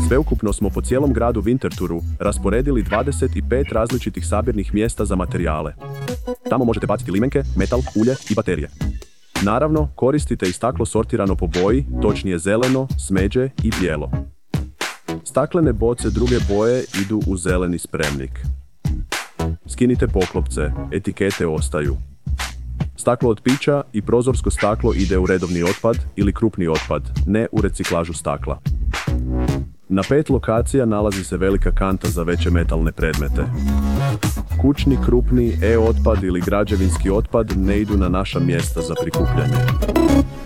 Sveukupno smo po cijelom gradu Winterthuru rasporedili 25 različitih sabirnih mjesta za materijale. Tamo možete baciti limenke, metal, ulje i baterije. Naravno, koristite i staklo sortirano po boji, točnije zeleno, smeđe i bijelo. Staklene boce druge boje idu u zeleni spremnik. Skinite poklopce, etikete ostaju. Staklo od pića i prozorsko staklo ide u redovni otpad ili krupni otpad, ne u reciklažu stakla. Na 5 lokacija nalazi se velika kanta za veće metalne predmete. Kućni, krupni, e-otpad ili građevinski otpad ne idu na naša mjesta za prikupljanje.